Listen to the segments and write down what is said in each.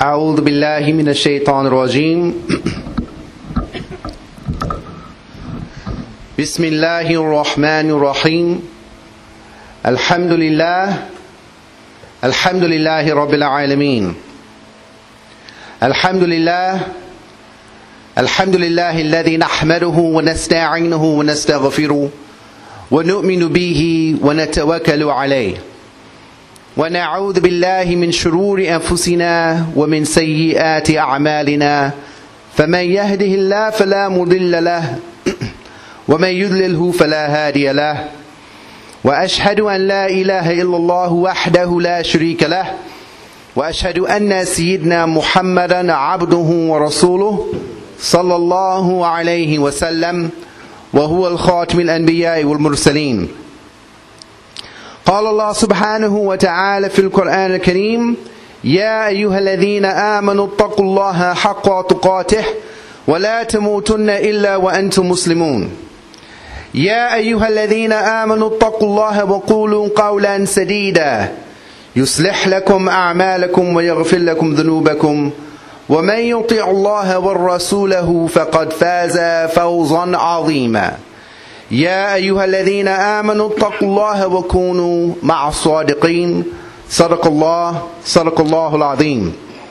أعوذ بالله من الشيطان الرجيم بسم الله الرحمن الرحيم الحمد لله رب العالمين الحمد لله الذي نحمده ونستعينه ونستغفره ونؤمن به ونتوكل عليه ونعوذ بالله من شرور أنفسنا ومن سيئات أعمالنا فمن يهده الله فلا مضل له ومن يضلله فلا هادي له وأشهد أن لا إله إلا الله وحده لا شريك له وأشهد أن سيدنا محمدا عبده ورسوله صلى الله عليه وسلم وهو الخاتم الأنبياء والمرسلين. قال الله سبحانه وتعالى في القرآن الكريم: يا أيها الذين آمنوا اتقوا الله حق تقاته ولا تموتن إلا وأنتم مسلمون. يا أيها الذين آمنوا اتقوا الله وقولوا قولا سديدا يصلح لكم أعمالكم ويغفر لكم ذنوبكم ومن يطع الله ورسوله فقد فاز فوزا عظيما. يا أيها الذين آمنوا اتقوا الله وكونوا مع الصادقين. صدق الله العظيم.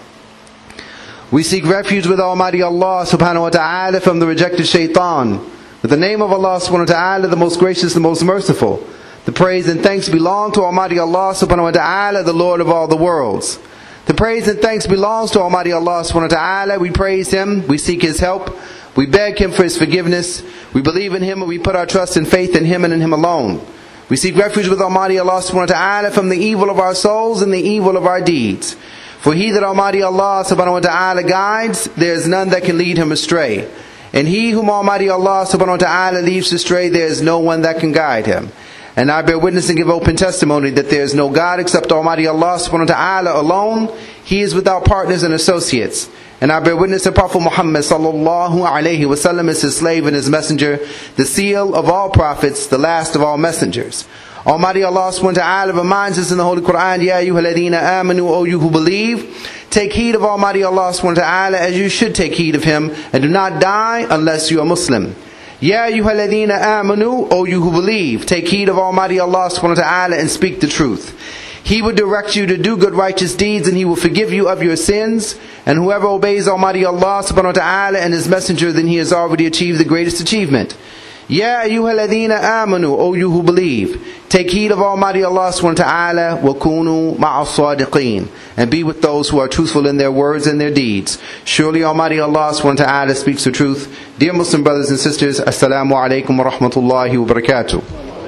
We seek refuge with Almighty Allah subhanahu wa ta'ala from the rejected shaitan. With the name of Allah subhanahu wa ta'ala, the most gracious, the most merciful. The praise and thanks belong to Almighty Allah subhanahu wa ta'ala, the Lord of all the worlds. The praise and thanks belongs to Almighty Allah subhanahu wa ta'ala. We praise Him, we seek His help, we beg Him for His forgiveness, we believe in Him and we put our trust and faith in Him and in Him alone. We seek refuge with Almighty Allah subhanahu wa ta'ala from the evil of our souls and the evil of our deeds. For He that Almighty Allah subhanahu wa ta'ala guides, there is none that can lead him astray. And he whom Almighty Allah subhanahu wa ta'ala leaves astray, there is no one that can guide him. And I bear witness and give open testimony that there is no God except Almighty Allah subhanahu wa ta'ala alone. He is without partners and associates. And I bear witness that Prophet Muhammad sallallahu alayhi wasallam is His slave and His messenger, the seal of all prophets, the last of all messengers. Almighty Allah subhanahu wa ta'ala reminds us in the Holy Quran: Ya ayyuhalladhina amanu, O you who believe, take heed of Almighty Allah subhanahu wa ta'ala as you should take heed of Him, and do not die unless you are Muslim. Ya ayyuhalladhina amanu, O you who believe, take heed of Almighty Allah subhanahu wa ta'ala and speak the truth. He will direct you to do good righteous deeds and He will forgive you of your sins. And whoever obeys Almighty Allah subhanahu wa ta'ala and His messenger, then he has already achieved the greatest achievement. Ya ayyuhalladhina amanu, O you who believe, take heed of Almighty Allah subhanahu wa ta'ala wa kunu ma'as sadiqeen, and be with those who are truthful in their words and their deeds. Surely Almighty Allah subhanahu wa ta'ala speaks the truth. Dear Muslim brothers and sisters, Assalamu alaikum wa rahmatullahi wa barakatuh.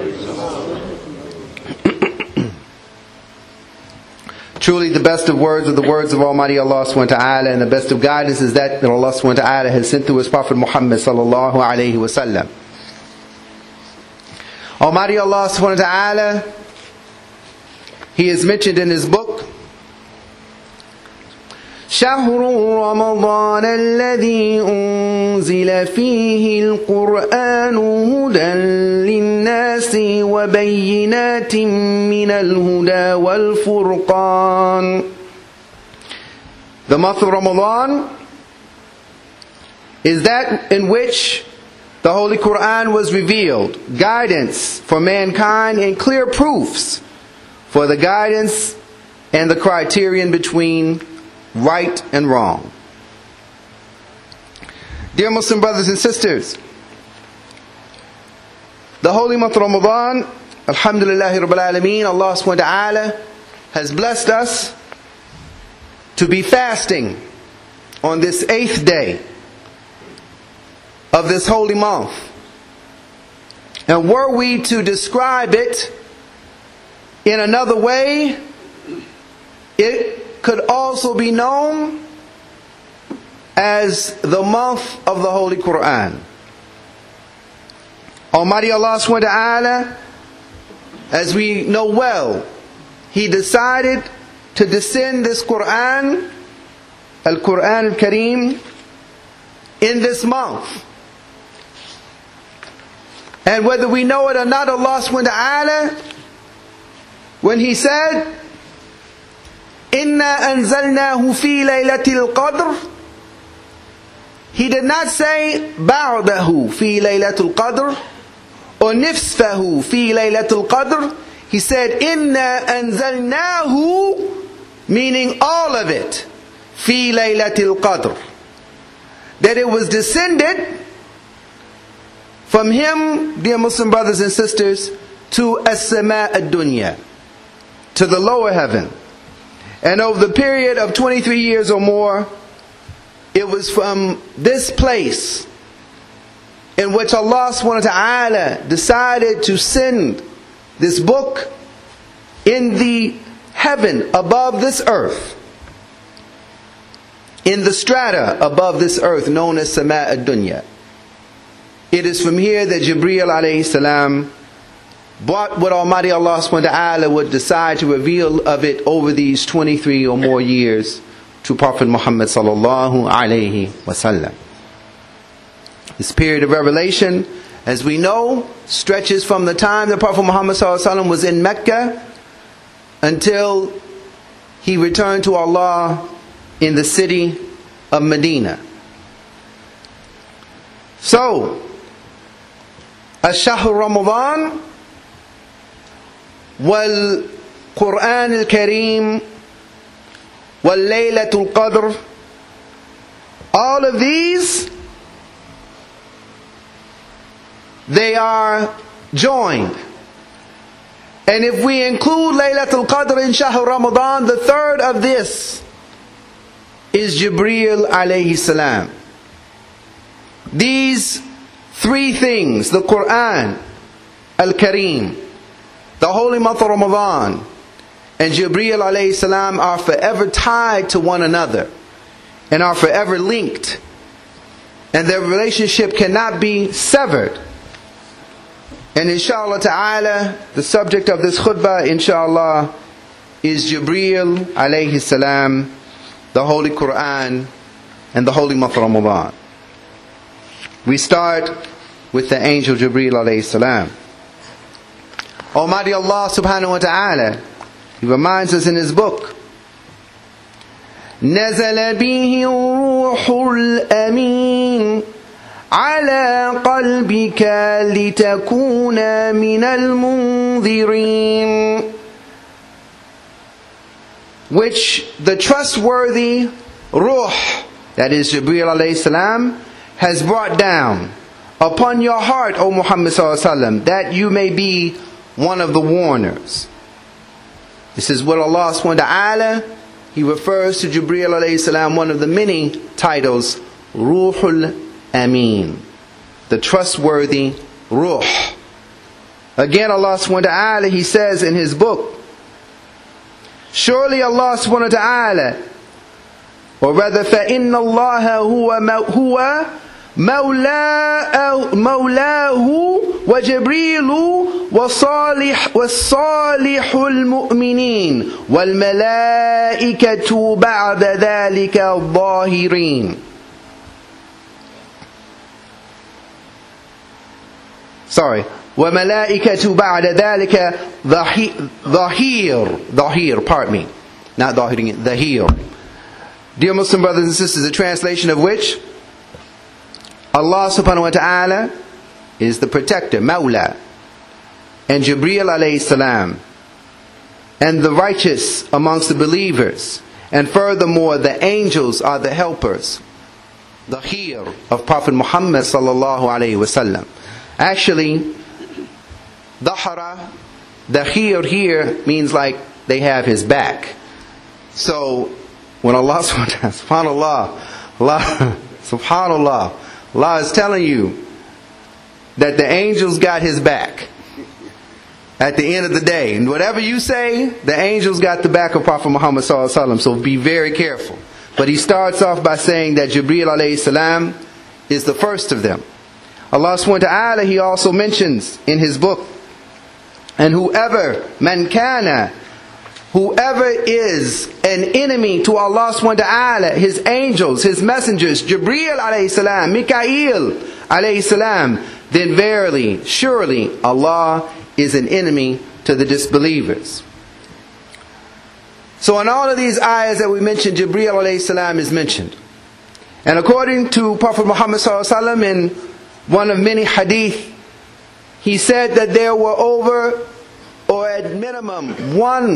Truly the best of words are the words of Almighty Allah subhanahu wa ta'ala, and the best of guidance is that Allah subhanahu wa ta'ala has sent through His Prophet Muhammad sallallahu alayhi wa sallam. Almighty Allah subhanahu wa ta'ala, He is mentioned in His book, شهر رمضان الذي أنزل فيه القرآن هدى للناس وبينات من الهدى والفرقان. The month of Ramadan is that in which the Holy Quran was revealed, guidance for mankind and clear proofs for the guidance and the criterion between right and wrong. Dear Muslim brothers and sisters, the holy month of Ramadan, alhamdulillahi rabbil alameen, Allah subhanahu wa ta'ala has blessed us to be fasting on this 8th day of this holy month. And were we to describe it in another way, it could also be known as the month of the Holy Quran. Almighty Allah subhanahu wa ta'ala, as we know well, He decided to descend this Quran, Al-Quran Al-Kareem, in this month. And whether we know it or not, Allah subhanahu wa ta'ala, when He said, إِنَّا أَنزَلْنَاهُ فِي لَيْلَةِ الْقَدْرِ. He did not say بَعْدَهُ فِي لَيْلَةِ الْقَدْرِ or نِفْسَهُ فِي لَيْلَةِ الْقَدْرِ. He said إِنَّا أَنزَلْنَاهُ, meaning all of it, فِي لَيْلَةِ الْقَدْرِ. That it was descended from him, dear Muslim brothers and sisters, to as-sama' ad-dunya, to the lower heaven. And over the period of 23 years or more, it was from this place in which Allah subhanahu wa ta'ala decided to send this book in the heaven above this earth, in the strata above this earth known as Sama' ad-Dunya. It is from here that Jibreel alayhi salam brought what Almighty Allah subhanahu wa ta'ala would decide to reveal of it over these 23 or more years to Prophet Muhammad sallallahu alayhi wasallam. This period of revelation, as we know, stretches from the time that Prophet Muhammad sallallahu alayhi wasallam was in Mecca until he returned to Allah in the city of Medina. So, الشهر رمضان والقرآن الكريم والليلة القدر, all of these, they are joined. And if we include Laylatul Qadr in Shahr Ramadan, the third of this is Jibreel alayhi salam. These three things, the Quran Al-Kareem, the holy month of Ramadan, and Jibreel alayhi salam are forever tied to one another and are forever linked. And their relationship cannot be severed. And inshallah ta'ala, the subject of this khutbah, inshallah, is Jibreel alayhi salam, the Holy Quran, and the holy month of Ramadan. We start with the angel Jibreel alayhi salam. Almighty Allah subhanahu wa ta'ala, He reminds us in His book, نَزَلَ بِهِ الرُّوحُ الْأَمِينُ عَلَى قَلْبِكَ لِتَكُونَ مِنَ الْمُنذِرِينَ, which the trustworthy Ruh, that is Jibreel alayhi salam, has brought down upon your heart, O Muhammad sallallahu alaihi wasallam, that you may be one of the warners. This is what Allah subhanahu wa ta'ala, He refers to Jibreel alayhi salam, one of the many titles, Ruhul Ameen, the trustworthy Ruh. Again, Allah subhanahu wa ta'ala, He says in His book, surely Allah subhanahu wa ta'ala, or rather, فَإِنَّ اللَّهَ هُوَ مولاه وجبريل والصالح المؤمنين والملائكة بعد ذلك الظاهرين. وملائكة بعد ذلك ظهير, pardon me, not ظاهرين, ظهير. Dear Muslim brothers and sisters, a translation of which, Allah subhanahu wa ta'ala is the protector, Mawla, and Jibreel alayhi salam, and the righteous amongst the believers, and furthermore the angels are the helpers, the khir of Prophet Muhammad sallallahu alayhi wasallam. Actually, Dahara, the khir here means like they have his back. So when Allah subhanallah, subhanallah, Allah is telling you that the angels got his back at the end of the day. And whatever you say, the angels got the back of Prophet Muhammad sallallahu alaihi wasallam. So be very careful. But he starts off by saying that Jibreel alayhi salam is the first of them. Allah subhanahu wa ta'ala, He also mentions in His book, and whoever is an enemy to Allah subhanahu wa ta'ala, His angels, His messengers, Jibreel alayhi salam, Mikael alayhi salam, then verily, surely Allah is an enemy to the disbelievers. So in all of these ayahs that we mentioned, Jibreel alayhi salam is mentioned. And according to Prophet Muhammad sallallahu alaihi wasallam in one of many hadith, he said that there were over, or at minimum,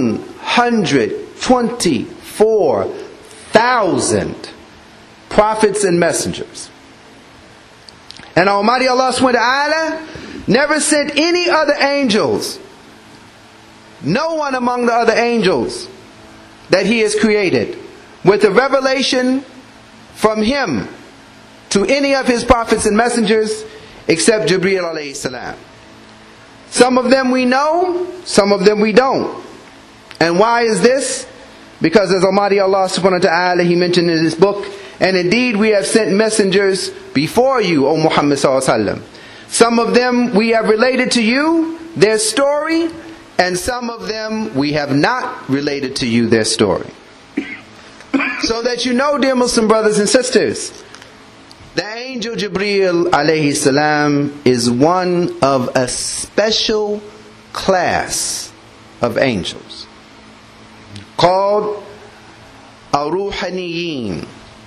124,000 prophets and messengers. And Almighty Allah subhanahu wa ta'ala never sent any other angels, no one among the other angels that He has created, with a revelation from Him to any of His prophets and messengers except Jibreel alayhi salam. Some of them we know, some of them we don't. And why is this? Because as Almighty Allah subhanahu wa ta'ala, He mentioned in His book, and indeed we have sent messengers before you, O Muhammad sallallahu alaihi wasallam. Some of them we have related to you, their story, and some of them we have not related to you their story. So that you know, dear Muslim brothers and sisters, the angel Jibreel alayhi salam is one of a special class of angels called Ar-Ruhaniyin.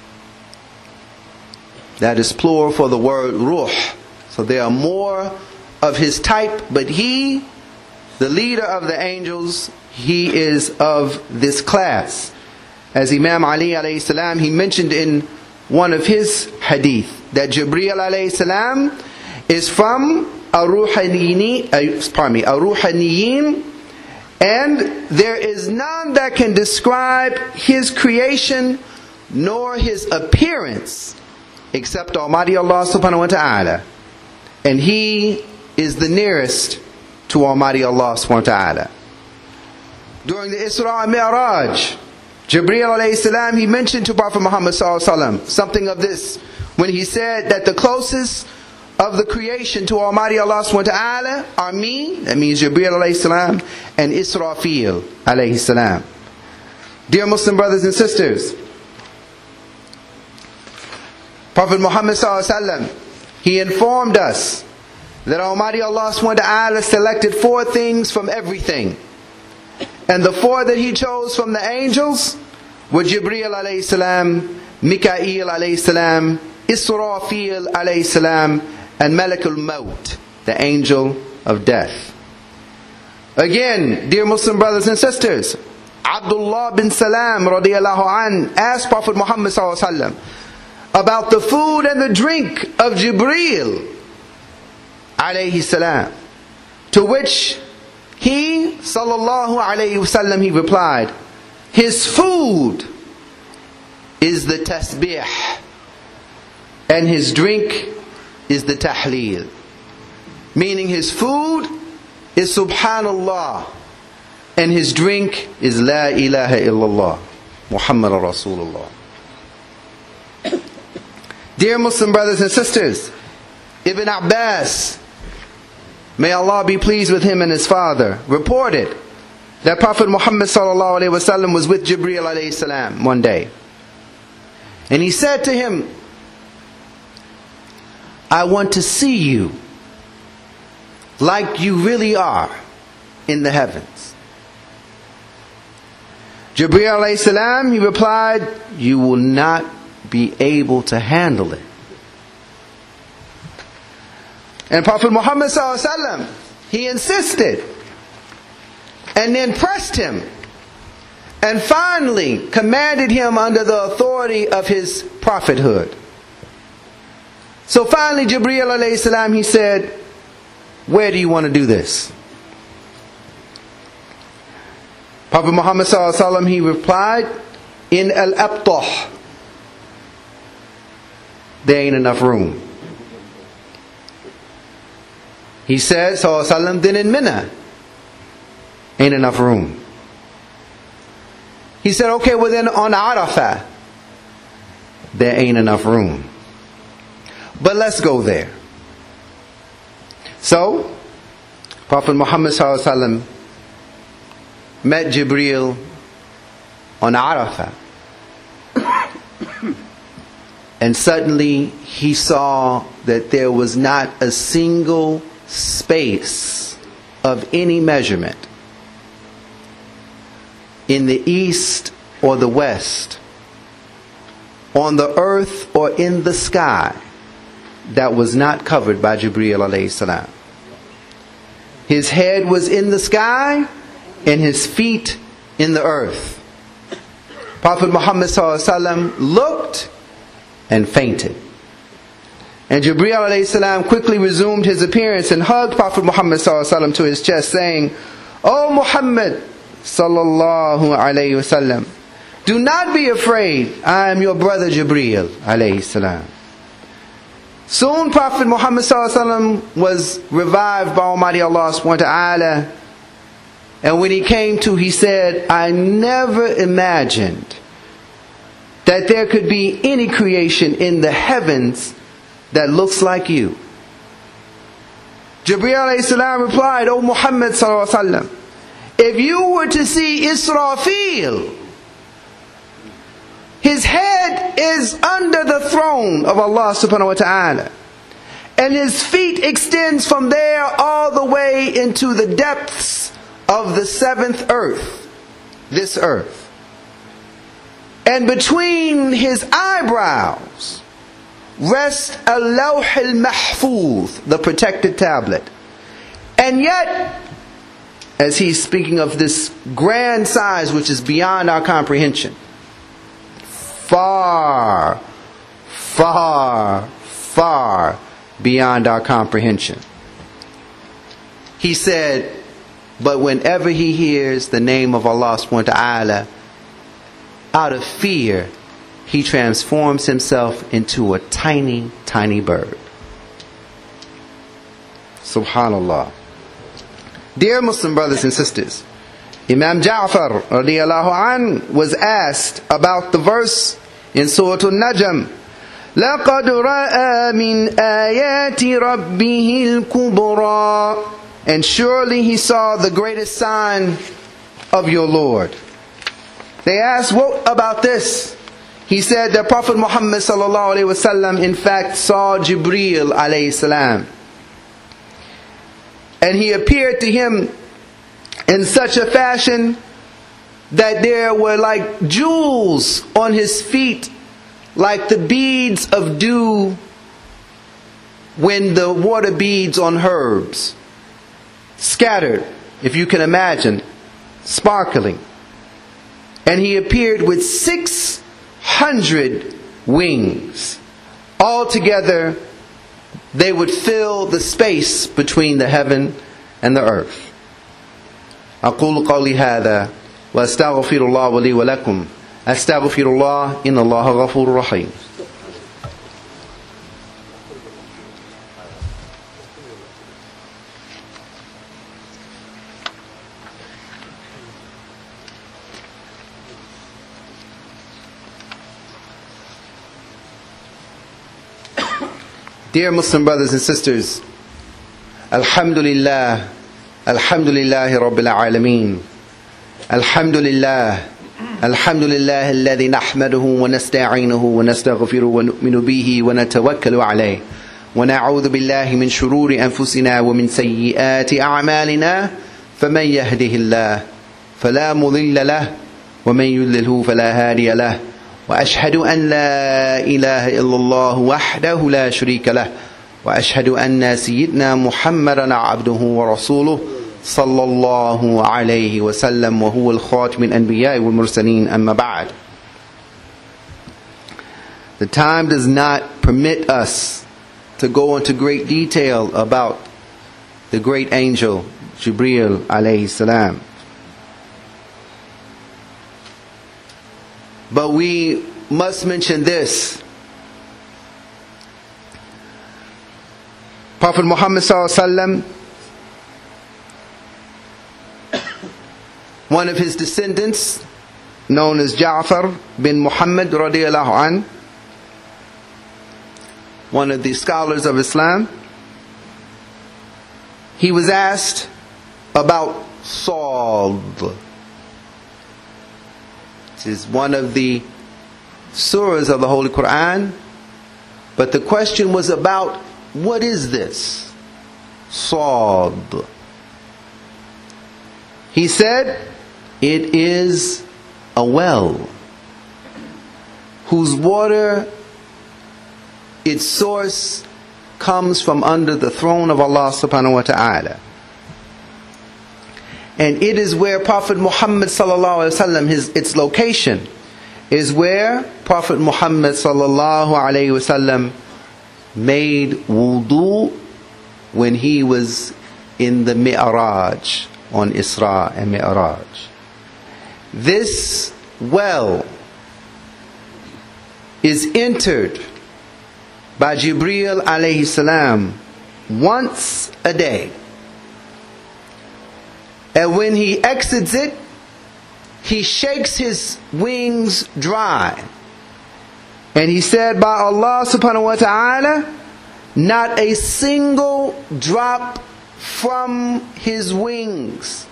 That is plural for the word ruh. So there are more of his type, but he, the leader of the angels, he is of this class. As Imam Ali alayhi salam, he mentioned in one of his hadith that Jibreel alayhi salam is from Ar-Ruhaniyin, and there is none that can describe his creation nor his appearance except Almighty Allah subhanahu wa ta'ala. And he is the nearest to Almighty Allah subhanahu wa ta'ala. During the Isra and Mi'raj, Jibreel alayhi salam, he mentioned to Prophet Muhammad sallallahu alaihi wasallam something of this when he said that the closest of the creation to Almighty Allah subhanahu wa ta'ala are me, that means Jibreel alayhi salam, and Israfil alayhi salam. Dear Muslim brothers and sisters, Prophet Muhammad sallallahu alaihi wasallam, he informed us that Almighty Allah subhanahu wa ta'ala selected 4 things from everything. And the 4 that He chose from the angels were Jibreel alayhi salam, Mikael alayhi salam, Israfil alayhi salam, and Malakul Maut, the angel of death. Again, dear Muslim brothers and sisters, Abdullah bin Salam radiyallahu an asked Prophet Muhammad sallallahu alaihi wasallam about the food and the drink of Jibreel alayhi salam, to which he sallallahu alayhi wasallam, he replied, his food is the tasbih and his drink is the tahleel. Meaning his food is subhanallah and his drink is la ilaha illallah Muhammad Rasulullah. Dear Muslim brothers and sisters, Ibn Abbas, may Allah be pleased with him and his father, reported that Prophet Muhammad sallallahu alaihi wasallam was with Jibreel alayhi salam one day. And he said to him, I want to see you like you really are in the heavens. Jibreel alayhi salam, he replied, you will not be able to handle it. And Prophet Muhammad sallallahu alaihi wasallam, he insisted and then pressed him and finally commanded him under the authority of his prophethood. So finally Jibreel alayhi salam, he said, where do you want to do this? Prophet Muhammad sallallahu alaihi wasallam, he replied, in Al-Abtah. There ain't enough room. He said, sallallahu alaihi wasallam, then in Mina ain't enough room. He said, okay, well then on Arafah there ain't enough room. But let's go there. So Prophet Muhammad sallallahu alaihi wasallam met Jibreel on Arafah. And suddenly he saw that there was not a single space of any measurement in the east or the west, on the earth or in the sky, that was not covered by Jibreel alayhi salam. His head was in the sky and his feet in the earth. Prophet Muhammad sallallahu alaihi wasallam looked and fainted. And Jibreel alayhi salam quickly resumed his appearance and hugged Prophet Muhammad sallallahu alaihi wasallam to his chest, saying, "O Muhammad sallallahu alaihi wasallam, do not be afraid. I am your brother Jibreel alayhi salam." Soon Prophet Muhammad sallallahu alaihi wasallam was revived by Almighty Allah subhanahu wa ta'ala. And when he came to, he said, "I never imagined that there could be any creation in the heavens that looks like you." Jibreel alayhi salam replied, "O Muhammad sallallahu alaihi wasallam, if you were to see Israfil, his head is under the throne of Allah subhanahu wa ta'ala, and his feet extends from there all the way into the depths of the seventh earth, this earth. And between his eyebrows rests a lawh al-mahfuz, the protected tablet. And yet, as he's speaking of this grand size which is beyond our comprehension, far, far, far beyond our comprehension. He said, but whenever he hears the name of Allah subhanahu wa ta'ala, out of fear, he transforms himself into a tiny, tiny bird. Subhanallah. Dear Muslim brothers and sisters, Imam Ja'far radiyallahu an was asked about the verse in Surah Al-Najm, لَقَدْ رَأَى مِنْ آيَاتِ رَبِّهِ الْكُبْرَى, and surely he saw the greatest sign of your Lord. They asked, what about this? He said that Prophet Muhammad sallallahu alaihi wasallam in fact saw Jibreel alayhi salam, and he appeared to him in such a fashion that there were like jewels on his feet, like the beads of dew when the water beads on herbs, scattered, if you can imagine, sparkling. And he appeared with 600 wings. Altogether, they would fill the space between the heaven and the earth. أقول قولي هذا وأستغفر الله لي ولكم أستغفر الله إن الله غفور رحيم. Dear Muslim brothers and sisters, Alhamdulillah, Alhamdulillahi Rabbil Alameen, Alhamdulillah, Alhamdulillah alladhi nahmaduhu wa nasta'inuhu wa nastaghfiruhu wa nu'minu bihi wa natawakkalu alayh wa na'udhu billahi min shururi anfusina wa min sayyiati a'malina faman yahdihillah fala mudilla lah wa man yudlilhu fala hadiya lah. وأشهد أن لا إله إلا الله وحده لا شريك له وأشهد أن سيدنا محمدا عبده ورسوله صلى الله عليه وسلم وهو الخاتم الأنبياء والمرسلين أما بعد. The time does not permit us to go into great detail about the great angel Jibreel alayhi salam. But we must mention this. Prophet Muhammad sallallahu alaihi wasallam, one of his descendants, known as Ja'far bin Muhammad radiyallahu an, one of the scholars of Islam, he was asked about Sad. Is one of the surahs of the Holy Quran, but the question was about, what is this? Sad. He said, It is a well whose water, its source, comes from under the throne of Allah subhanahu wa ta'ala. And it is where Prophet Muhammad sallallahu alaihi wasallam, its location is where Prophet Muhammad sallallahu alaihi wasallam made wudu when he was in the Mi'raj, on Isra and Mi'raj. This well is entered by Jibreel alayhi salam once a day. And when he exits it, he shakes his wings dry. And he said, by Allah subhanahu wa ta'ala, not a single drop from his wings,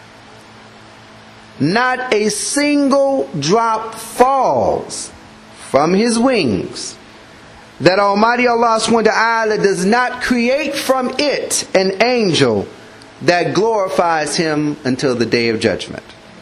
not a single drop falls from his wings, that Almighty Allah subhanahu wa ta'ala does not create from it an angel that glorifies him until the day of judgment.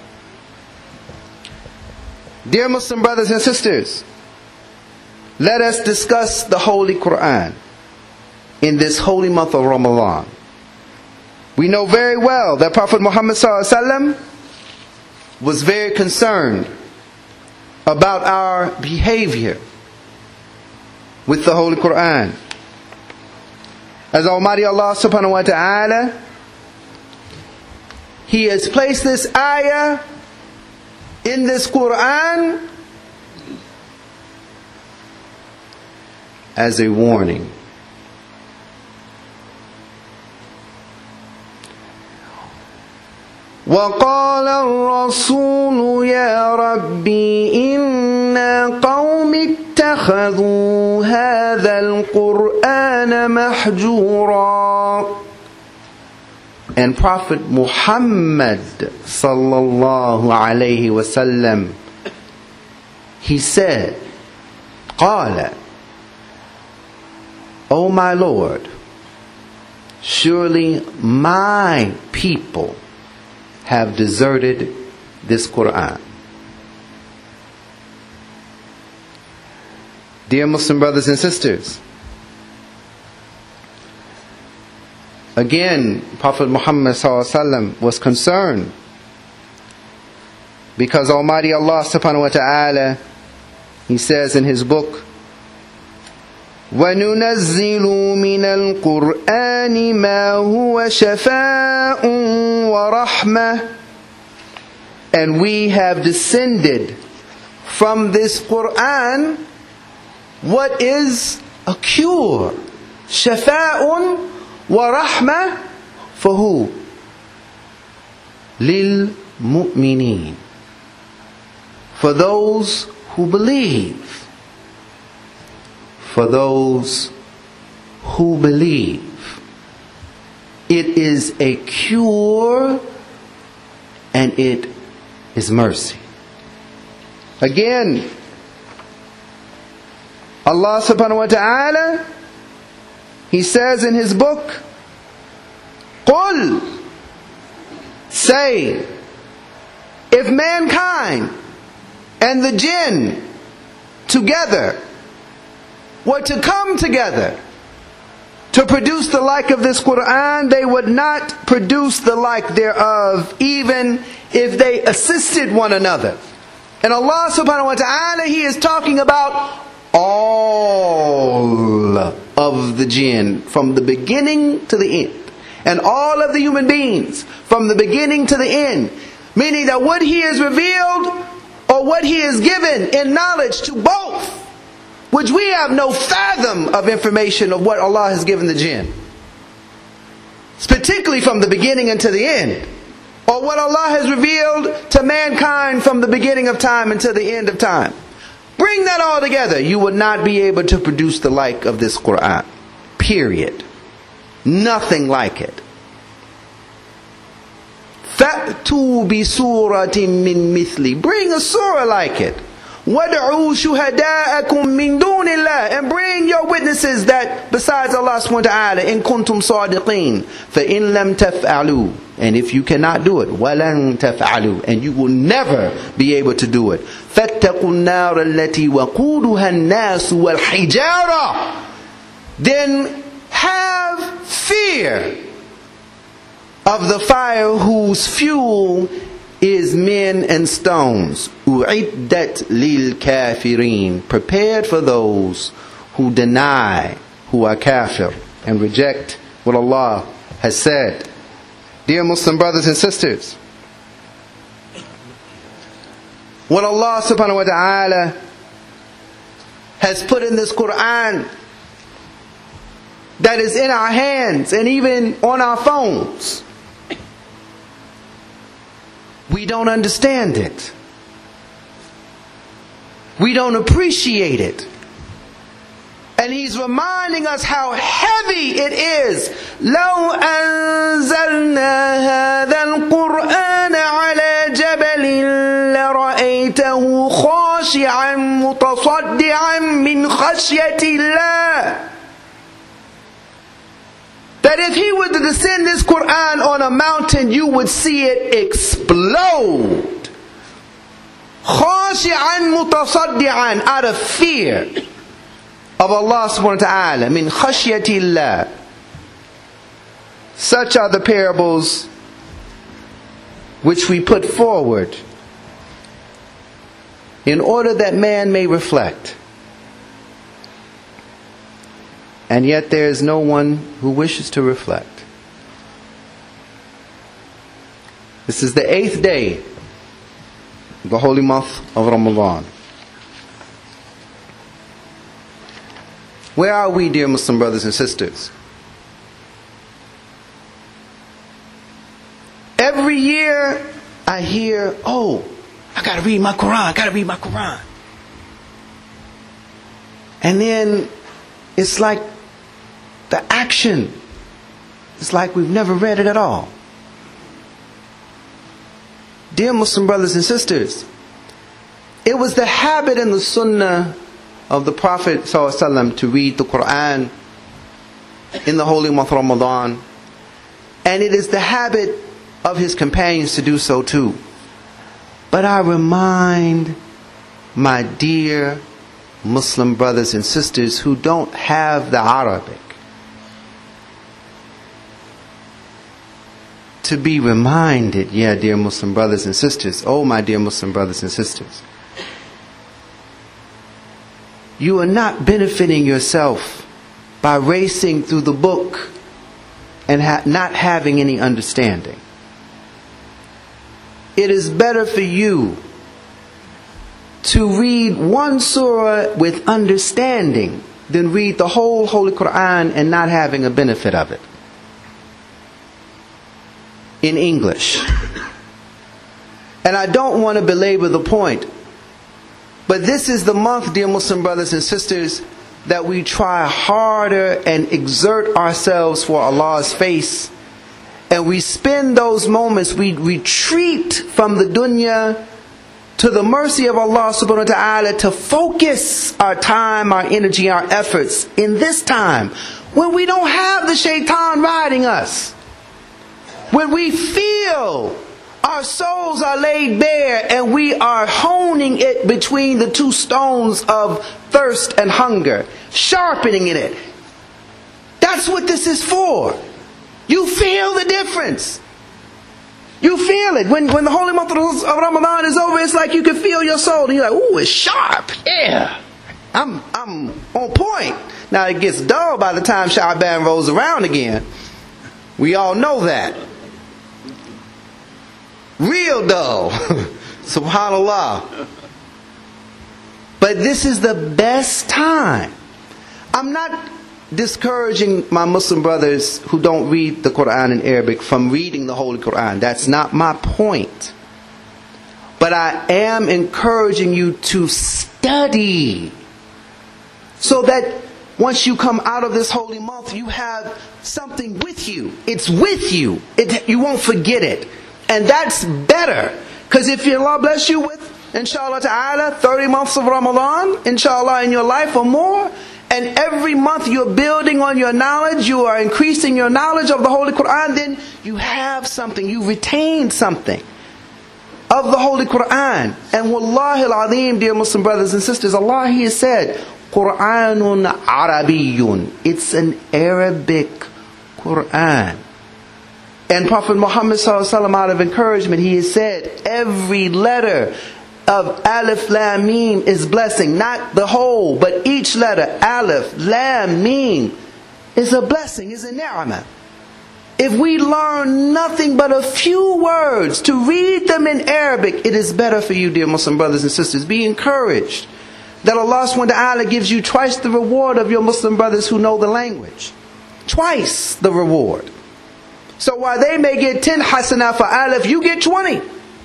Dear Muslim brothers and sisters, let us discuss the Holy Quran in this holy month of Ramadan. We know very well that Prophet Muhammad ﷺ was very concerned about our behavior with the Holy Quran. As Almighty Allah subhanahu wa ta'ala, He has placed this ayah in this Quran as a warning. وَقَالَ الرَّسُولُ يَا رَبِّي إِنَّا قَوْمِ اتَّخَذُوا هَذَا الْقُرْآنَ مَحْجُورًا. And Prophet Muhammad sallallahu alayhi wasallam, he said, قَالَ, O my Lord, surely my people have deserted this Quran. Dear Muslim brothers and sisters, again, Prophet Muhammad ﷺ was concerned because Almighty Allah subhanahu wa ta'ala, He says in His book, وَنُنَزِّلُ مِنَ الْقُرْآنِ مَا هُوَ شَفَاءٌ وَرَحْمَةٌ. And we have descended from this Quran what is a cure, شَفَاءٌ وَرَحْمَةٌ, for who? لِلْمُؤْمِنِينَ, for those who believe. For those who believe. It is a cure and it is mercy. Again, Allah subhanahu wa ta'ala, He says in His book, قُلْ, say, if mankind and the jinn together were to come together to produce the like of this Quran, they would not produce the like thereof, even if they assisted one another. And Allah subhanahu wa ta'ala, He is talking about all of the jinn from the beginning to the end, and all of the human beings from the beginning to the end, meaning that what He has revealed or what He has given in knowledge to both, which we have no fathom of information of what Allah has given the jinn, particularly from the beginning until the end, or what Allah has revealed to mankind from the beginning of time until the end of time. Bring that all together, you would not be able to produce the like of this Quran. Period. Nothing like it. فَأْتُوا بِسُورَةٍ مِّن مِثْلِ, bring a surah like it. وَادْعُوا شُهَدَاءَكُم مِّن دُونِ اللَّهِ, and bring your witnesses that besides Allah subhanahu wa ta'ala, in kuntum sadiqeen. فَإِن لَمْ تَفْعَلُوا, and if you cannot do it, وَلَن تَفْعَلُوا, and you will never be able to do it. فَاتَّقُوا النَّارَ الَّتِي وَقُودُهَا النَّاسُ وَالْحِجَارَةُ, then have fear of the fire whose fuel is men and stones. أُعِدَّتْ لِلْكَافِرِينَ, prepared for those who deny, who are kafir, and reject what Allah has said. Dear Muslim brothers and sisters, what Allah subhanahu wa ta'ala has put in this Quran that is in our hands and even on our phones, we don't understand it. We don't appreciate it. And He's reminding us how heavy it is. لَوْ أَنزَلْنَا هَذَا الْقُرْآنَ عَلَى جَبَلٍ لَرَأَيْتَهُ خَاشِعًا مُتَصَدِّعًا مِنْ خَشْيَةِ اللَّهِ. That if He were to descend this Quran on a mountain, you would see it explode. خاشعا متصدعا, out of fear of Allah subhanahu wa ta'ala. Min khashyati Allah. Such are the parables which we put forward in order that man may reflect. And yet there is no one who wishes to reflect. This is the 8th day of the holy month of Ramadan. Where are we, dear Muslim brothers and sisters? Every year I hear, oh, I gotta read my Quran, And then it's like the action, it's like we've never read it at all. Dear Muslim brothers and sisters, it was the habit and the sunnah of the Prophet ﷺ to read the Quran in the holy month of Ramadan, and it is the habit of his companions to do so too. But I remind my dear Muslim brothers and sisters who don't have the Arabic to be reminded, dear Muslim brothers and sisters, oh my dear Muslim brothers and sisters, you are not benefiting yourself by racing through the book and not having any understanding. It is better for you to read one surah with understanding than read the whole Holy Quran and not having a benefit of it in English. And I don't want to belabor the point, but this is the month, dear Muslim brothers and sisters, that we try harder and exert ourselves for Allah's face, and we spend those moments, we retreat from the dunya to the mercy of Allah subhanahu wa ta'ala to focus our time, our energy, our efforts in this time when we don't have the shaitan riding us, when we feel our souls are laid bare and we are honing it between the two stones of thirst and hunger, sharpening it. That's what this is for. You feel the difference. You feel it. When the holy month of Ramadan is over, it's like you can feel your soul. And you're like, ooh, it's sharp. Yeah. I'm on point. Now it gets dull by the time Sha'ban rolls around again. We all know that. Real dull. Subhanallah. But this is the best time. I'm not discouraging my Muslim brothers who don't read the Quran in Arabic from reading the Holy Quran. That's not my point. But I am encouraging you to study, so that once you come out of this holy month, you have something with you. It's with you. You won't forget it. And that's better. Because if Allah bless you with inshallah ta'ala, 30 months of Ramadan, inshallah, in your life or more. And every month you're building on your knowledge, you are increasing your knowledge of the Holy Quran, then you have something, you retained something of the Holy Quran. And wallahi al-azim, dear Muslim brothers and sisters, Allah, He has said, Quranun Arabiyyun. It's an Arabic Quran. And Prophet Muhammad ﷺ, out of encouragement, he has said, every letter of Alif Lam Mim is blessing. Not the whole, but each letter, Alif Lam Mim, is a blessing, is a ni'mah. If we learn nothing but a few words to read them in Arabic, it is better for you, dear Muslim brothers and sisters. Be encouraged that Allah subhanahu wa ta'ala gives you twice the reward of your Muslim brothers who know the language. Twice the reward. So while they may get 10 hasanah for Alif, you get 20.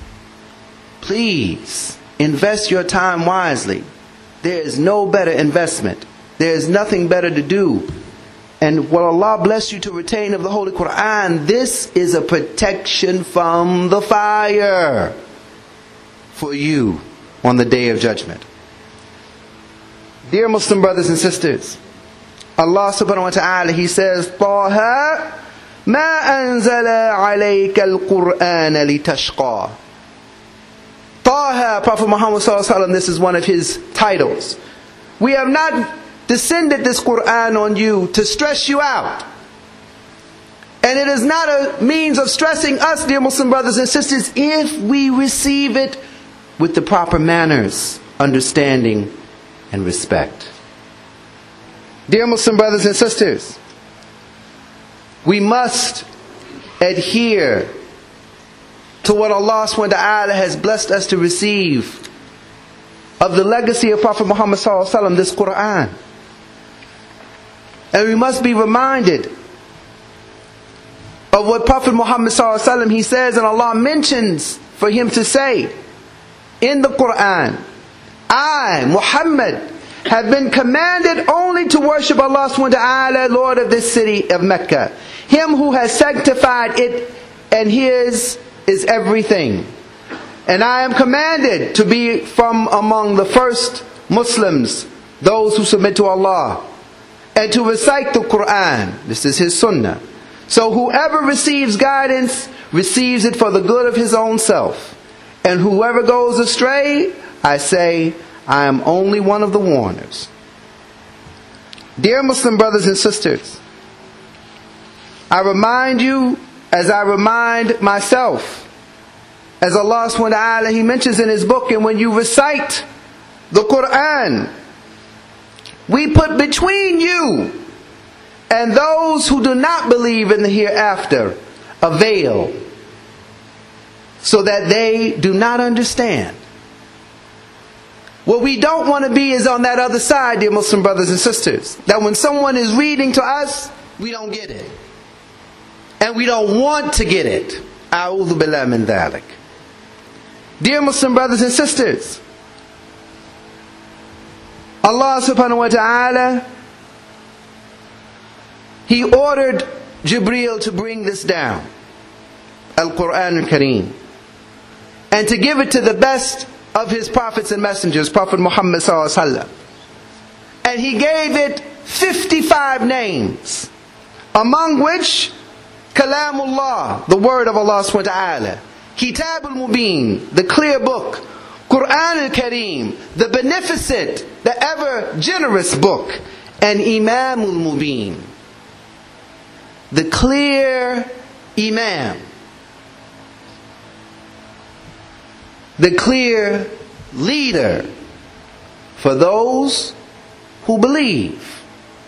Please, invest your time wisely. There is no better investment. There is nothing better to do. And what Allah bless you to retain of the Holy Quran, this is a protection from the fire for you on the Day of Judgment. Dear Muslim brothers and sisters, Allah subhanahu wa ta'ala, He says, طَاهَا مَا أَنزَلَ عَلَيْكَ الْقُرْآنَ لِتَشْقَى. Taha, Prophet Muhammad sallallahu alaihi wasallam, this is one of his titles. We have not descended this Quran on you to stress you out. And it is not a means of stressing us, dear Muslim brothers and sisters, if we receive it with the proper manners, understanding, and respect. Dear Muslim brothers and sisters, we must adhere to what Allah subhanahu wa ta'ala has blessed us to receive of the legacy of Prophet Muhammad sallallahu alaihi wasallam, this Quran. And we must be reminded of what Prophet Muhammad sallallahu alaihi wasallam, he says, and Allah mentions for him to say in the Quran, I, Muhammad, have been commanded only to worship Allah subhanahu wa ta'ala, Lord of this city of Mecca, Him who has sanctified it, and His is everything. And I am commanded to be from among the first Muslims, those who submit to Allah, and to recite the Quran. This is His sunnah. So whoever receives guidance receives it for the good of his own self. And whoever goes astray, I say, I am only one of the warners. Dear Muslim brothers and sisters, I remind you, as I remind myself, as Allah subhanahu wa ta'ala, He mentions in His book, and when you recite the Quran, we put between you and those who do not believe in the hereafter a veil, so that they do not understand. What we don't want to be is on that other side, dear Muslim brothers and sisters, that when someone is reading to us, we don't get it. And we don't want to get it. A'udhu billah min dhalik. Dear Muslim brothers and sisters, Allah subhanahu wa ta'ala, He ordered Jibreel to bring this down, Al-Quran Al-Kareem, and to give it to the best of His prophets and messengers, Prophet Muhammad sallallahu alaihi wasallam. And He gave it 55 names, among which Kalamullah, the word of Allah subhanahu wa ta'ala, Kitab al-Mubin, the clear book, Quran al-Kareem, the beneficent, the ever generous book, and Imam al-Mubin, the clear Imam, the clear leader for those who believe.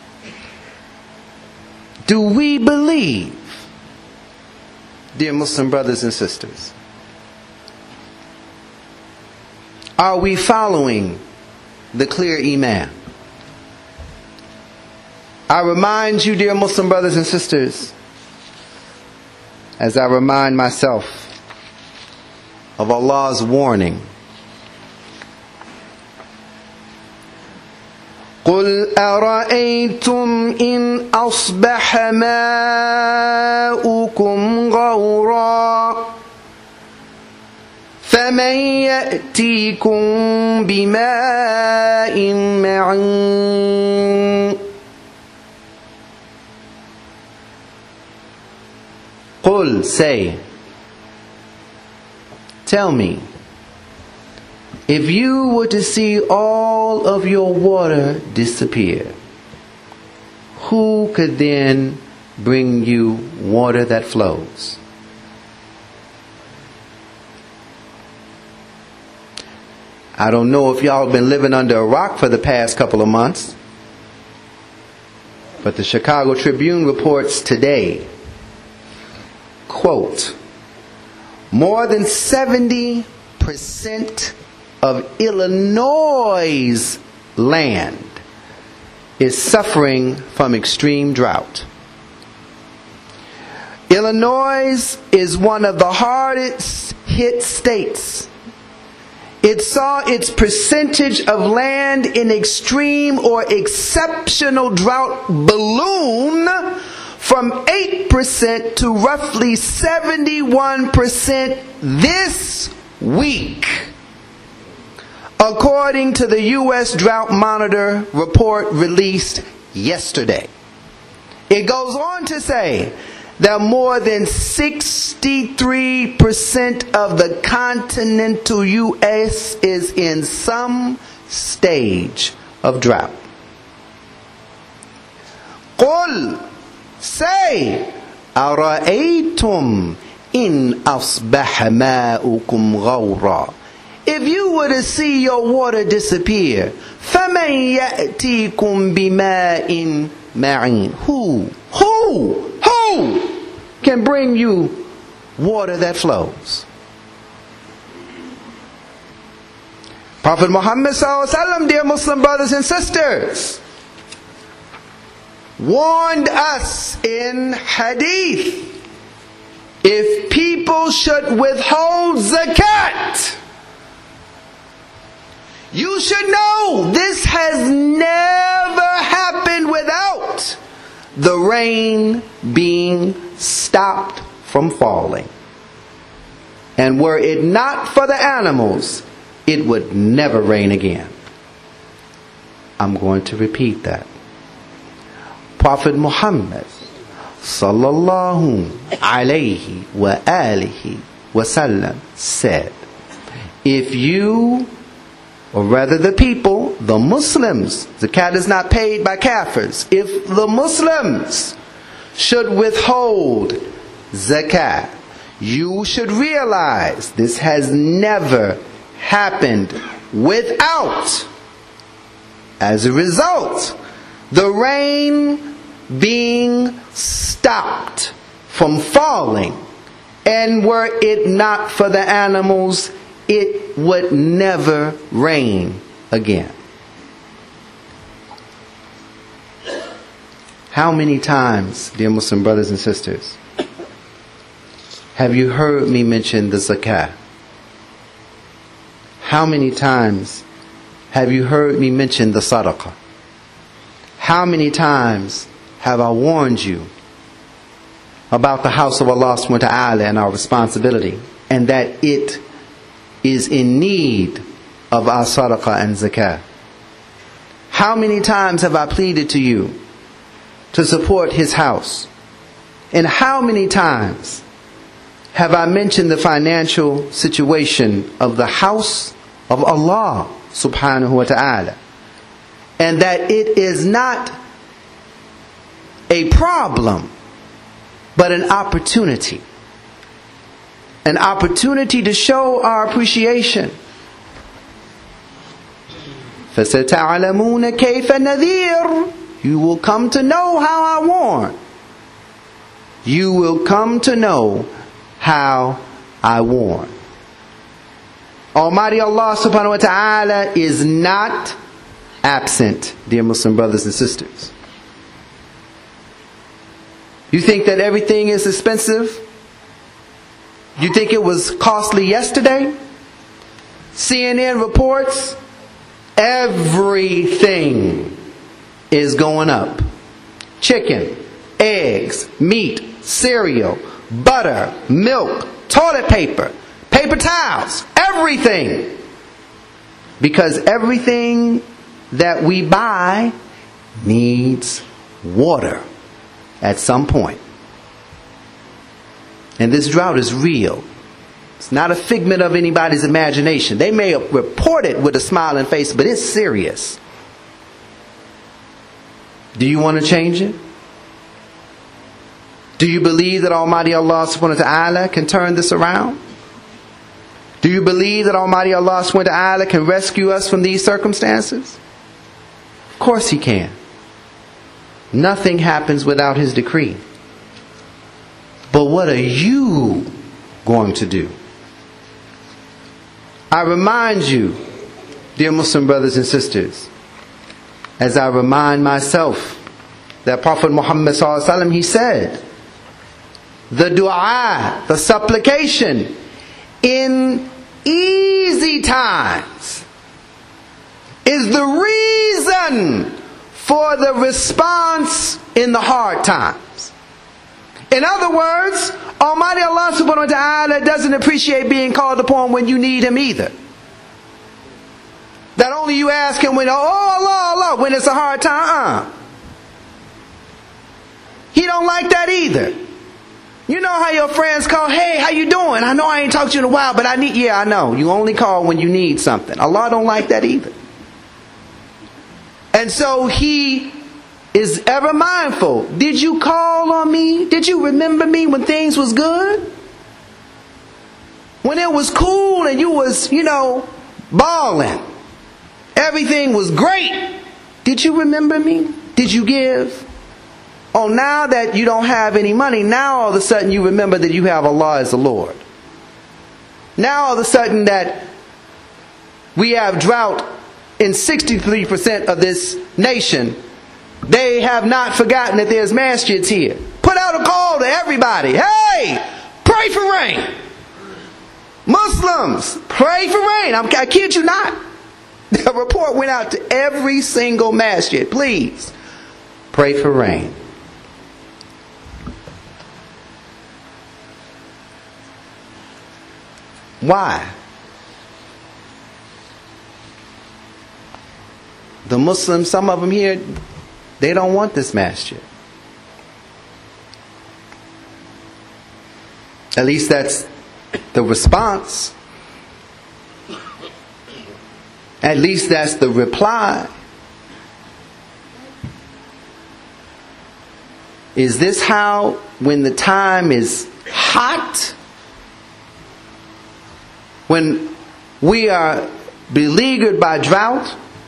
Do we believe, dear Muslim brothers and sisters? Are we following the clear Imam? I remind you, dear Muslim brothers and sisters, as I remind myself of Allah's warning. قُلْ أَرَأَيْتُمْ إِنْ أَصْبَحَ مَاؤُكُمْ غَوْرًا فَمَنْ يَأْتِيكُمْ بِمَاءٍ مَعِينٍ قُلْ, say, tell me, if you were to see all of your water disappear, who could then bring you water that flows? I don't know if y'all have been living under a rock for the past couple of months, but the Chicago Tribune reports today, quote, more than 70% of Illinois' land is suffering from extreme drought. Illinois is one of the hardest hit states. It saw its percentage of land in extreme or exceptional drought balloon from 8% to roughly 71% this week, according to the U.S. Drought Monitor report released yesterday. It goes on to say that more than 63% of the continental U.S. is in some stage of drought. قُلْ, say, أَرَأَيْتُمْ إِنْ أَصْبَحَ مَاؤُكُمْ غَوْرًا. If you were to see your water disappear, فَمَنْ يَأْتِيكُمْ بِمَاءٍ مَعِينٍ. Who can bring you water that flows? Prophet Muhammad ﷺ, dear Muslim brothers and sisters, warned us in hadith, if people should withhold zakat, you should know this has never happened without the rain being stopped from falling. And were it not for the animals, it would never rain again. I'm going to repeat that. Prophet Muhammad sallallahu alayhi wa alihi wasallam said, if you, or rather the people, the Muslims, zakat is not paid by kafirs, if the Muslims should withhold zakat, you should realize this has never happened without, as a result, the rain being stopped from falling. And were it not for the animals, it would never rain again. How many times, dear Muslim brothers and sisters, have you heard me mention the zakah? How many times have you heard me mention the sadaqah? How many times have I warned you about the house of Allah subhanahu wa ta'ala and our responsibility, and that it is in need of our sadaqah and zakah? How many times have I pleaded to you to support His house? And how many times have I mentioned the financial situation of the house of Allah subhanahu wa ta'ala, and that it is not a problem but an opportunity to show our appreciation. فَسَتَعْلَمُونَ كَيْفَ نَذِيرٌ. You will come to know how I warn. You will come to know how I warn. Almighty Allah subhanahu wa ta'ala is not absent, dear Muslim brothers and sisters. You think that everything is expensive? You think it was costly yesterday? CNN reports everything is going up. Chicken, eggs, meat, cereal, butter, milk, toilet paper, paper towels, everything. Because everything that we buy needs water at some point. And this drought is real. It's not a figment of anybody's imagination. They may report it with a smiling face, but it's serious. Do you want to change it? Do you believe that Almighty Allah subhanahu wa ta'ala can turn this around? Do you believe that Almighty Allah subhanahu wa ta'ala can rescue us from these circumstances? Of course He can. Nothing happens without His decree. But what are you going to do? I remind you, dear Muslim brothers and sisters, as I remind myself, that Prophet Muhammad sallallahu alaihi wasallam, he said, the dua, the supplication in easy times is the reason for the response in the hard times. In other words, Almighty Allah subhanahu wa ta'ala doesn't appreciate being called upon when you need Him either. That only you ask Him when, oh Allah, Allah, when it's a hard time. He don't like that either. You know how your friends call, hey, how you doing? I know I ain't talked to you in a while, but I need, yeah, I know. You only call when you need something. Allah don't like that either. And so He is ever mindful. Did you call on me? Did you remember me when things was good? When it was cool and you was, balling. Everything was great. Did you remember me? Did you give? Oh, now that you don't have any money, now all of a sudden you remember that you have Allah as the Lord. Now all of a sudden that we have drought in 63% of this nation, they have not forgotten that there's masjids here. Put out a call to everybody. Hey, pray for rain. Muslims, pray for rain. I kid you not. The report went out to every single masjid. Please, pray for rain. Why? The Muslims, some of them here, they don't want this masjid. At least that's the response. At least that's the reply. Is this how, when the time is hot, when we are beleaguered by drought,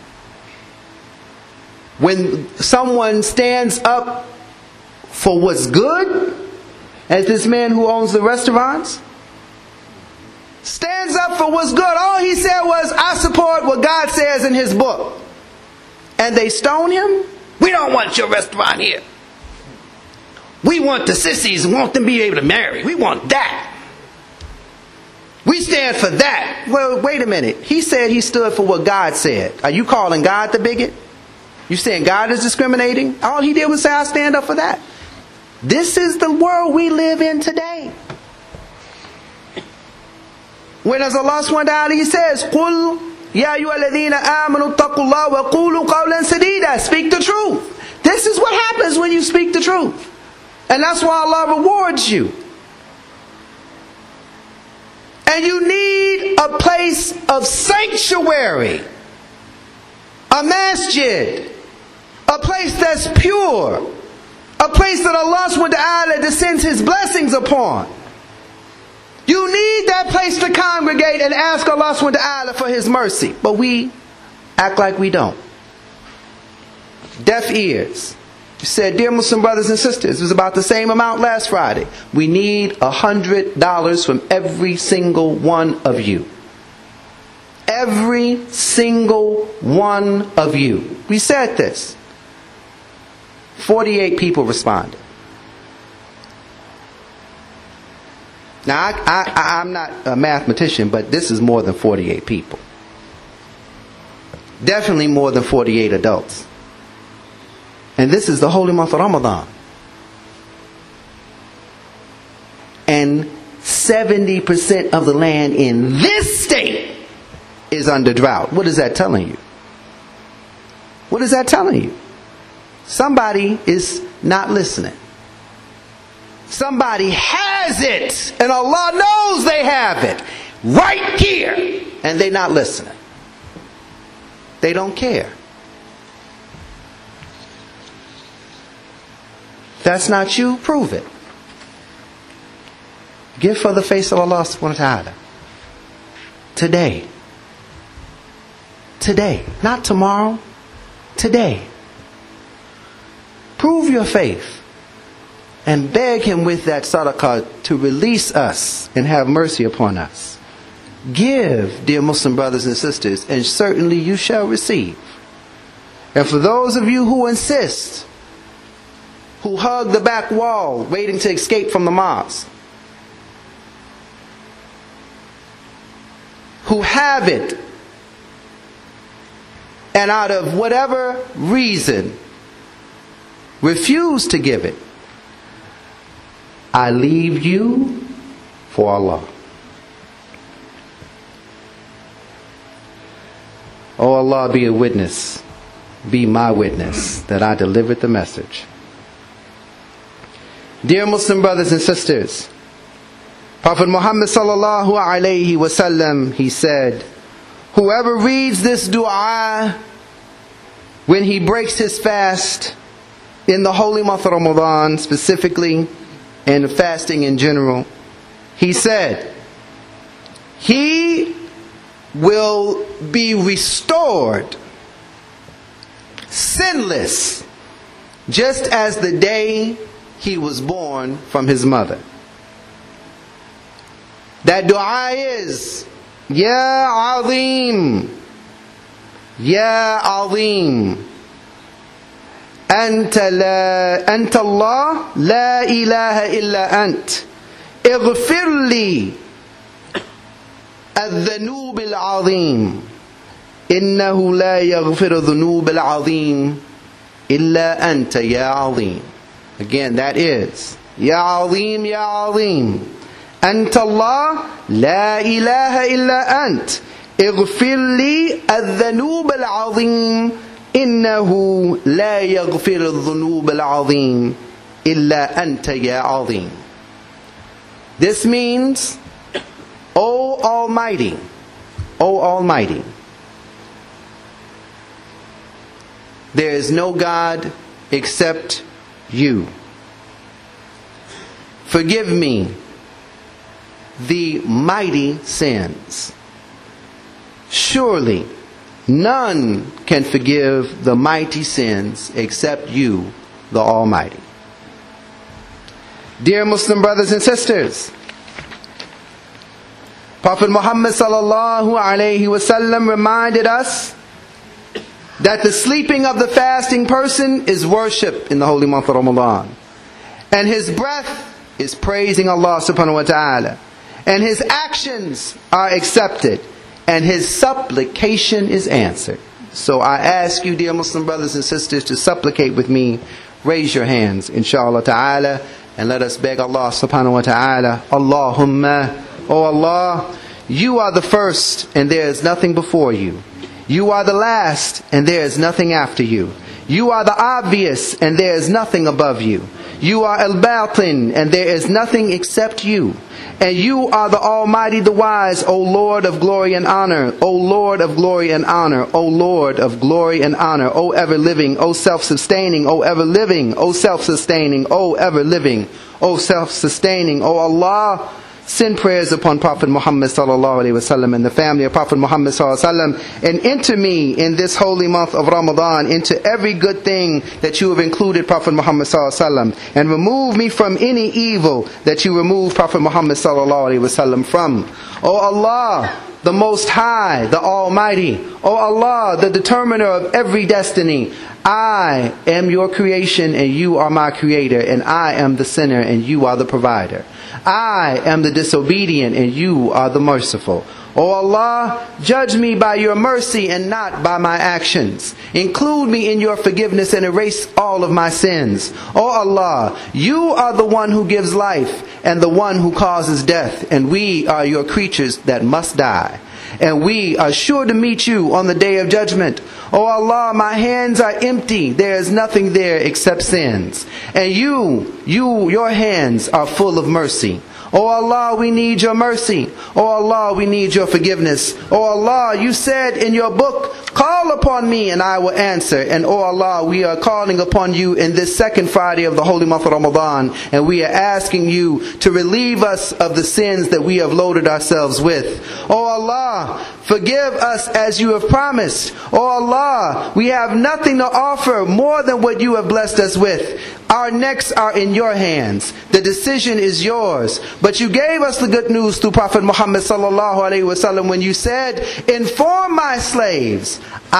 when someone stands up for what's good, as this man who owns the restaurants, stands up for what's good. All he said was, I support what God says in His book. And they stone him? We don't want your restaurant here. We want the sissies and want them to be able to marry. We want that. We stand for that. Well, wait a minute. He said he stood for what God said. Are you calling God the bigot? You saying God is discriminating? All he did was say, I stand up for that. This is the world we live in today. When as Allah subhanahu wa ta'ala, He says, قُلْ يَا أَيُّهَا الَّذِينَ آمَنُوا اتَّقُوا اللَّهَ وَقُولُوا قَوْلًا سَدِيدًا. Speak the truth. This is what happens when you speak the truth. And that's why Allah rewards you. And you need a place of sanctuary, a masjid, a place that's pure, a place that Allah subhanahu wa ta'ala descends His blessings upon. You need that place to congregate and ask Allah subhanahu wa ta'ala for His mercy. But we act like we don't. Deaf ears. You said, dear Muslim brothers and sisters, it was about the same amount last Friday. We need $100 from every single one of you. Every single one of you. We said this. 48 people responded. Now, I'm not a mathematician, but this is more than 48 people. Definitely more than 48 adults. And this is the holy month of Ramadan. And 70% of the land in this state is under drought. What is that telling you? What is that telling you? Somebody is not listening. Somebody has it, and Allah knows they have it right here, and they're not listening. They don't care. That's not you, prove it. Give for the face of Allah subhanahu wa ta'ala. Today. Today. Not tomorrow. Today. Prove your faith. And beg Him with that sadaqah to release us and have mercy upon us. Give, dear Muslim brothers and sisters, and certainly you shall receive. And for those of you who insist, who hug the back wall, waiting to escape from the mosque, who have it, and out of whatever reason refuse to give it, I leave you for Allah. Oh Allah, be a witness, be my witness that I delivered the message. Dear Muslim brothers and sisters, Prophet Muhammad sallallahu alayhi wasallam, he said, whoever reads this dua when he breaks his fast in the holy month of Ramadan specifically, and fasting in general, he said, he will be restored sinless, just as the day he was born from his mother. That dua is, Ya Azim, Ya Azim, أنت الله لا إله إلا أنت اغفر لي الذنوب العظيم إنه لا يغفر الذنوب العظيم إلا أنت يا عظيم. Again, that is Ya Azim, Ya Azim, أنت الله لا إله إلا أنت اغفر لي الذنوب العظيم إنه لا يغفر الذنوب العظيم إلا أنت يا عظيم. This means, O Almighty, O Almighty, there is no God except you. Forgive me the mighty sins. Surely none can forgive the mighty sins except you, the Almighty. Dear Muslim brothers and sisters, Prophet Muhammad sallallahu alayhi wasallam reminded us that the sleeping of the fasting person is worship in the holy month of Ramadan. And his breath is praising Allah subhanahu wa ta'ala. And his actions are accepted. And his supplication is answered. So I ask you, dear Muslim brothers and sisters, to supplicate with me. Raise your hands, inshallah ta'ala, and let us beg Allah subhanahu wa ta'ala. Allahumma, O Allah, you are the first and there is nothing before you. You are the last and there is nothing after you. You are the obvious and there is nothing above you. You are al-batin and there is nothing except you. And you are the Almighty, the Wise, O Lord of glory and honor, O Lord of glory and honor, O Lord of glory and honor, O ever-living, O self-sustaining, O ever-living, O self-sustaining, O ever-living, O self-sustaining, O Allah. Send prayers upon Prophet Muhammad sallallahu alaihi wasallam and the family of Prophet Muhammad sallallahu alaihi wasallam, and enter me in this holy month of Ramadan into every good thing that you have included Prophet Muhammad sallallahu alaihi wasallam, and remove me from any evil that you remove Prophet Muhammad sallallahu alaihi wasallam from. O Allah, the Most High, the Almighty, O Allah, the determiner of every destiny, I am your creation and you are my creator, and I am the sinner and you are the provider. I am the disobedient and you are the merciful. O Allah, judge me by your mercy and not by my actions. Include me in your forgiveness and erase all of my sins. O Allah, you are the one who gives life and the one who causes death, and we are your creatures that must die. And we are sure to meet you on the day of judgment. O Allah, my hands are empty. There is nothing there except sins. And your hands are full of mercy. O Allah, we need your mercy. O Allah, we need your forgiveness. O Allah, you said in your book, call upon me and I will answer. And O Allah, we are calling upon you in this second Friday of the holy month of Ramadan, and we are asking you to relieve us of the sins that we have loaded ourselves with. O Allah, forgive us as you have promised. O Allah, we have nothing to offer more than what you have blessed us with. Our necks are in your hands. The decision is yours. But you gave us the good news through Prophet Muhammad sallallahu alaihi wasallam when you said, inform my slaves,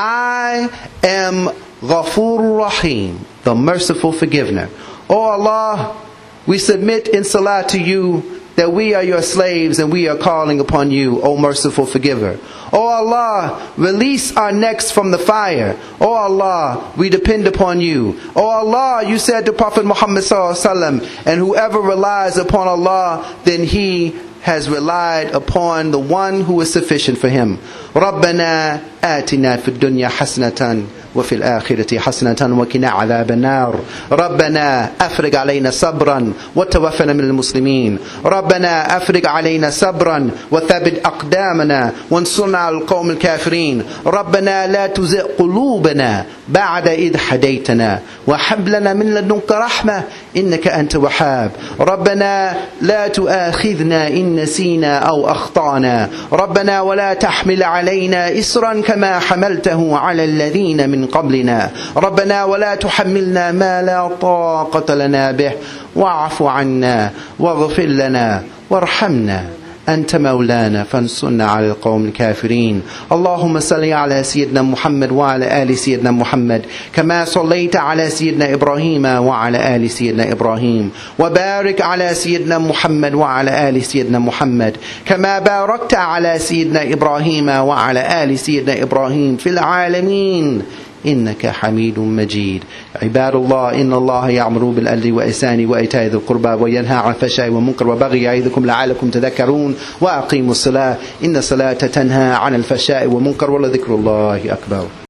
I am Ghafur Rahim, the merciful forgiver. O Allah, we submit in salah to you that we are your slaves and we are calling upon you, O merciful forgiver. O Allah, release our necks from the fire. O Allah, we depend upon you. O Allah, you said to Prophet Muhammad sallallahu alaihi wasallam, and whoever relies upon Allah, then he has relied upon the one who is sufficient for him. رَبَّنَا آتِنَا فِي الدُّنْيَا حَسْنَةً وفي الآخرة حسنة وقنا عذاب النار. ربنا أفرج علينا صبرا وتوفنا من المسلمين. ربنا أفرج علينا صبرا وثبت أقدامنا وانصرنا على القوم الكافرين. ربنا لا تزغ قلوبنا بعد إذ هديتنا وهب لنا من لدنك رحمة إنك أنت الوهاب. ربنا لا تؤاخذنا إن نسينا أو أخطأنا. ربنا ولا تحمل علينا إصرا كما حملته على الذين من قبلنا. ربنا ولا تحملنا ما لا طاقة لنا به واعف عنا واغفر لنا وارحمنا أنت مولانا فانصرنا على القوم الكافرين. اللهم صل على سيدنا محمد وعلى آل سيدنا محمد كما صليت على سيدنا إبراهيم وعلى آل سيدنا إبراهيم، وبارك على سيدنا محمد وعلى آل سيدنا محمد كما باركت على سيدنا إبراهيم وعلى آل سيدنا إبراهيم في العالمين إنك حميد مجيد. عباد الله، إن الله يأمر بالعدل والإحسان وإيتاء ذي القربى وينهى عن الفحشاء والمنكر والبغي يعظكم لعلكم تذكرون. وأقيموا الصلاة إن الصلاة تنهى عن الفحشاء والمنكر ولذكر الله أكبر.